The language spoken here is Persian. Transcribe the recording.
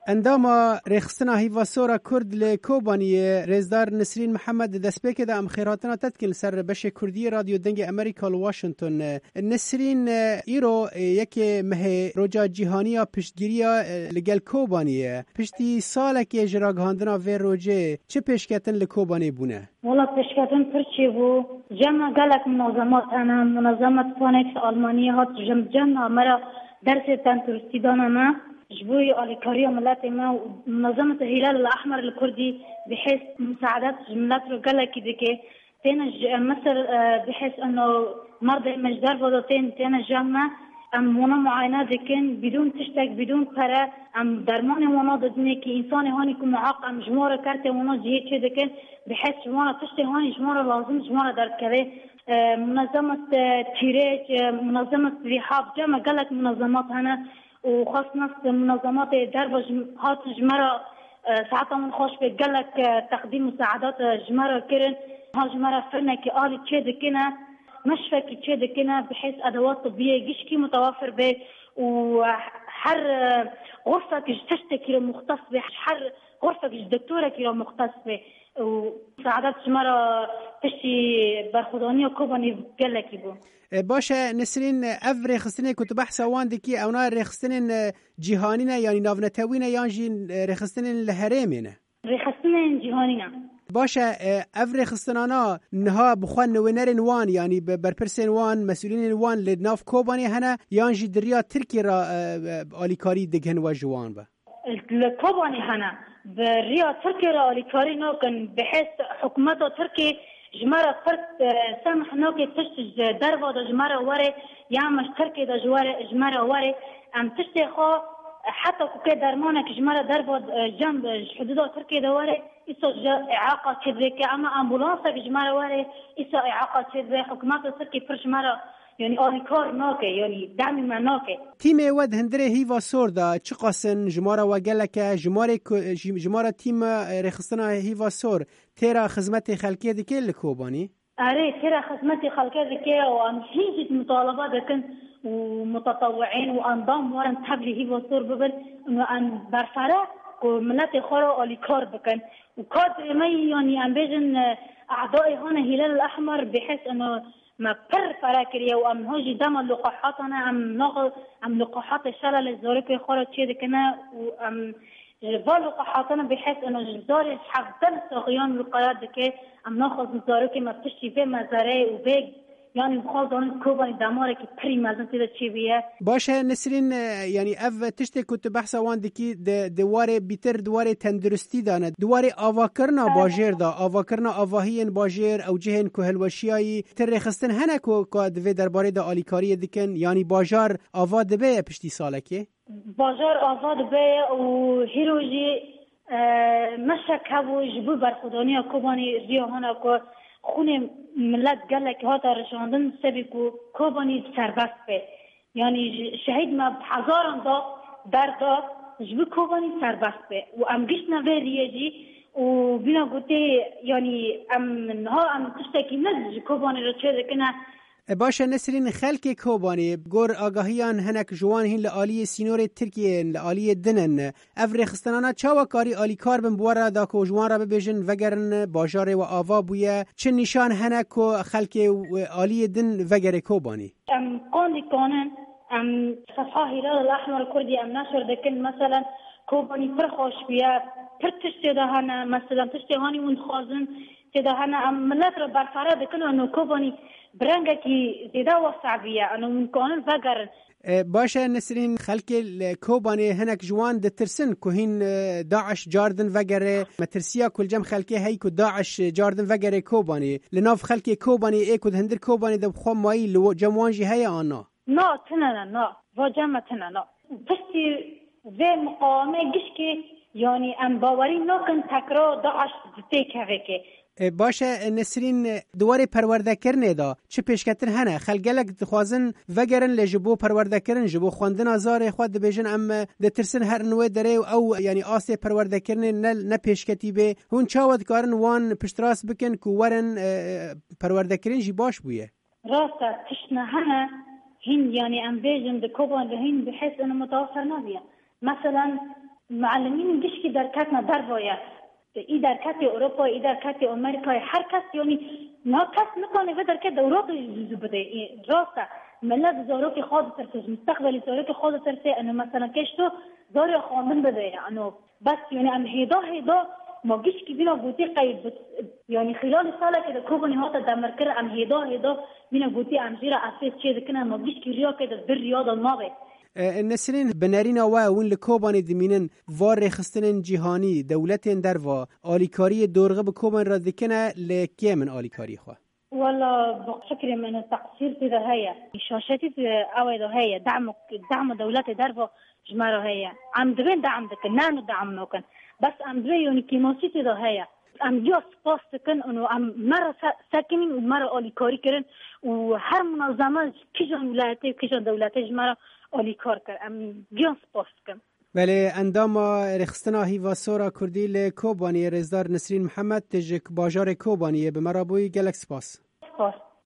انداما رخصتنا هیوا سورا کرد لکوبانی رزدار نسرین محمد دسپیک دا ام خیراتنا تدکل سر بش کردی رادیو دنگ امریکا واشنطن. نسرین ایرو یک مه روجا جهانی پشتگیری لگل کوبانیه پشتی سال که جراگاندنا و روجه چه پیشکتن لکوبانی بونه؟ والله پیشکتن پرچی بو جمع گلک منظمات انا منظمت فانکس آلمانی هات جمع مرا درس تنترستی دانانا جبوي أوليكارية ملاتي ما منظمة الهلال الأحمر الكردي بحيث مساعدات جملات رجالة كده تينا مصر بحيث إنه مرضى مجدار فضلتين تينا جامعة منا معاينات ذكين بدون تشتك بدون قرار درمان منا ضدني كإنسان هاني كم معاق جمارة كارتة منا جهة كده كن بحيث جمارة تشتي هاني جمارة لازم جمارة در كذا منظمة تيريج منظمة رحاب جامعة قالك منظمات هنا وخاصة منظمات درب هات جمرة ساعتها من خوش بقلك تقديم مساعدات جمرة كرن ها جمرة فرنا كآلي تشيد كنا مشفى تشيد كنا بحيث أدوات طبية جيش كي متوفر به وحر غرفة تشتكي مختص به حر غرفة دكتورة كي مختص به ومساعدات جمرة تشتي برخدانية كوباني بقلك يبو باشه نسرین اف رخصتنه کتو بحث وان دکی اونا رخصتنه جهانینه یعنی ناونتوینه یعنی رخصتنه لهرمینه رخصتنه جهانینه باشه اف رخصتنانا نها بخوان نوینرن وان یعنی برپرسن وان مسئولین وان لناف کوبانی هنه یعنی دریا ترکی را آلیکاری دگهن و جوان با الكوباني هنا بريا تركي راليكاري نوكن بحيث حكومته تركي جمرة فرد سامح نوكي تشتج دربا دا جمرة وري يعمش تركي دا جمرة وري ام تشتي خو حتى كوكي درمانك جمرة دربا جنب حدودا تركي دا وري إسا إعاقة تدريكي اما أمبولانسك جمرة وري إسا إعاقة تدريكي حكومته تركي پر جمرة يعني آنکار ناکه یعنی دمی من ناکه تیم ود هندره هیوا سوردا چه قاسن جماره و گلکه جماره تیم رخصتنا هیوا سور تیرا خدمت خلقی دکه لکوبانی؟ آره تیرا خدمت خلقی دکه و ام هیچ مطالبات دکن ومتطوعين وانضام ورن تبلي هیوا سور ببن وان برفره وملت خورا آلیکار بکن وكاد ما يعني ام بيجن اعضاء هنا هلال الاحمر بحيث انه ما بر فراكريا وام هوجي دم اللقاحاتنا ام لقاحات الشلل الزوريكي خورا تشيد كنا وام جبال لقاحاتنا بحيث انه جزاري حقدن ساقيان الوقايات دكي ام ناخذ زوريكي ما بتشتي في مزاري وبيج يعني مخالدان كوباني دمارك بري مازن تدا تشي بيه باشه نسرين يعني اف تشتي كنت بحثا وان دكي دواري بيتر دواري تندرستي دانا دواري آواكرنا باجير دا آواكرنا آواهين باجير او جهن كهلوشياي ترخستن هنكو كاد في درباري دا آليكاري دكن يعني باجار آوا دبه پشتي سالكي باجار آوا دبه وهيروجي مشك هبو جبو برخداني كوباني ريوهانا كو خونه ملت گلک هاتا رشاندن سبیکو کوبانی سربست به یعنی شهید ما هزاران دا در دا جبو کوبانی سربست به و ام گشنا به ریجی و بینا گوته یعنی ام تشتکی نزد کوبانی را چه دکنه باشه نسرین خلق کوبانی گور آگاهیان هنک جوان هین لآلی سینور ترکیه لآلی دنن افری خستنانا چاوا کاری آلی کار بن بوارا دا که جوان را ببیجن وگرن باجار و آوا بویه چه نشان هنک و خلق آلی دن وگر کوبانی قاندی کانن صفحه هلال الاحمر کردی نشر دکن مثلا کوبانی پر خوش بیه پر تشتی دهانه مثلا تشتی هانی اون خوازن تدهنا ملت را برفره دکن انو کوبانی برنگه کی زیده وسع بیه انو ممکنن وگرن باشه نسرین خلق کوبانی هنک جوان دترسن که هین داعش جاردن وگره مترسیا کل جم خلقی هی که داعش جاردن وگره کوبانی لناف خلق کوبانی ای که هندر کوبانی دب خو مایی لو جموانجی هی آنا نا تننا نا و جمع تننا پشتی و مقاومه گشکی یعنی ام باوری نکن تکرار داعش دیگه که باشه نسرین دواره پرورده کرنه دا چه پیشکتر هنه خلگلک دخوازن وگرن لجبو پرورده کرن جبو خواندن آزار خود بیجن ام دترسن هر نوه داره او یعنی آسه پرورده کرنه نه پیشکتی به هون چاود کارن وان پشتراس بکن که ورن پرورده کرن جی باش بویه راسته تشنه هنه هین یعنی ام بیجن دکوبان هین بحس انه متوفر نبیه مثلا معلمین گشکی در کتنا در باید ای در کت اروپا ای در کت امریکا هر کس یعنی نه کس نکنه و در کت اروپا جزو بده راسته ملت زارو که خود ترسه مستقبل زارو که خود ترسه انو مثلا کشتو زارو خواندن بده انو بس یعنی ام هیدا ما گشکی بینا بودی قید یعنی خلال ساله که کوبانی هات دمر کر ام هیدا بینا بودی ام زیرا اساس چیز کنه ما گشکی ریا که در ریاض ناوه نسرین بنرین و اون لکوبانی دمینن وار رخستن جهانی دولت در و آلیکاری دورغه به کوبان را دکنه لکیه من آلیکاری خواه والله بفكر من التقصير في ذا هي شاشتي في أو ذا هي دعم دولة درفو جمارة هي عم دبين دعم ذكر نانو دعم نوكن بس عم دبين كيموسي في ذا هي عم جوس باستكن إنه عم مرة ساكنين ومرة أوليكاري كرن وهر منظمة كيجان ولايتي وكيجان دولتي جمارة أوليكار كر عم جوس باستكن بله اندام رخصتنا هیوا سورا کردی لکوبانی رزدار نسرین محمد تجک باجار کوبانی به مرابوی گلکس پاس